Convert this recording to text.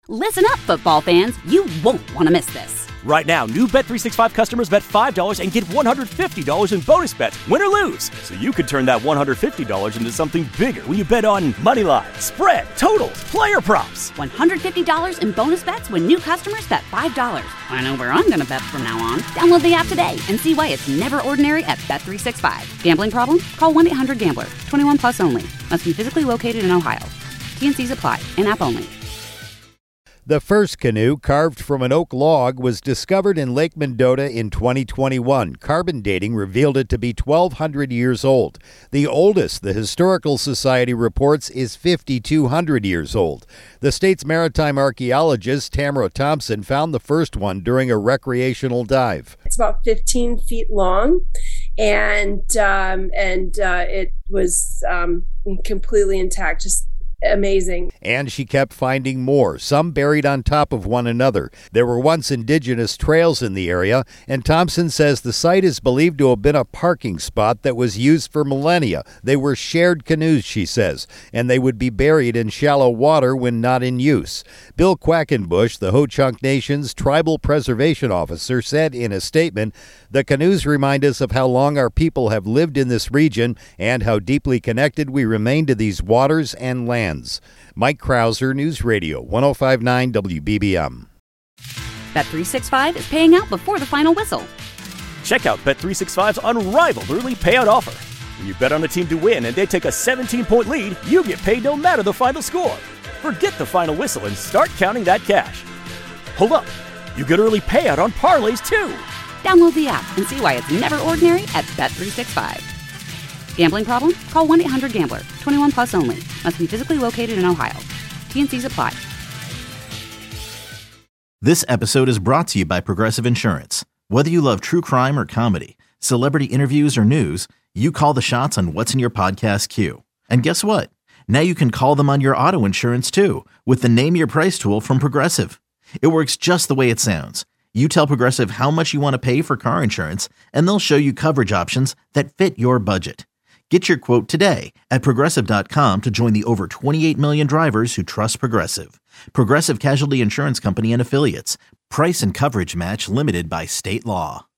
Listen up, football fans. You won't want to miss this. Right now, new Bet365 customers bet $5 and get $150 in bonus bets, win or lose. So you could turn that $150 into something bigger when you bet on moneyline, spread, totals, player props. $150 in bonus bets when new customers bet $5. I know where I'm going to bet from now on. Download the app today and see why it's never ordinary at Bet365. Gambling problem? Call 1-800-GAMBLER. 21 plus only. Must be physically located in Ohio. T&Cs apply. In-app only. The first canoe, carved from an oak log, was discovered in Lake Mendota in 2021. Carbon dating revealed it to be 1,200 years old. The oldest, the Historical Society reports, is 5,200 years old. The state's maritime archaeologist, Tamara Thompson, found the first one during a recreational dive. It's about 15 feet long, and it was completely intact, just amazing. And she kept finding more, some buried on top of one another. There were once indigenous trails in the area, and Thompson says the site is believed to have been a parking spot that was used for millennia. They were shared canoes, she says, and they would be buried in shallow water when not in use. Bill Quackenbush, the Ho-Chunk Nation's tribal preservation officer, said in a statement, "The canoes remind us of how long our people have lived in this region and how deeply connected we remain to these waters and lands." Mike Krauser, News Radio 105.9 WBBM. Bet365 is paying out before the final whistle. Check out Bet365's unrivaled early payout offer. When you bet on a team to win and they take a 17-point lead, you get paid no matter the final score. Forget the final whistle and start counting that cash. Hold up, you get early payout on parlays too. Download the app and see why it's never ordinary at Bet365. Gambling problem? Call 1-800-GAMBLER. 21 plus only. Must be physically located in Ohio. T&Cs apply. This episode is brought to you by Progressive Insurance. Whether you love true crime or comedy, celebrity interviews or news, you call the shots on what's in your podcast queue. And guess what? Now you can call them on your auto insurance too with the Name Your Price tool from Progressive. It works just the way it sounds. You tell Progressive how much you want to pay for car insurance, and they'll show you coverage options that fit your budget. Get your quote today at Progressive.com to join the over 28 million drivers who trust Progressive. Progressive Casualty Insurance Company and Affiliates. Price and coverage match limited by state law.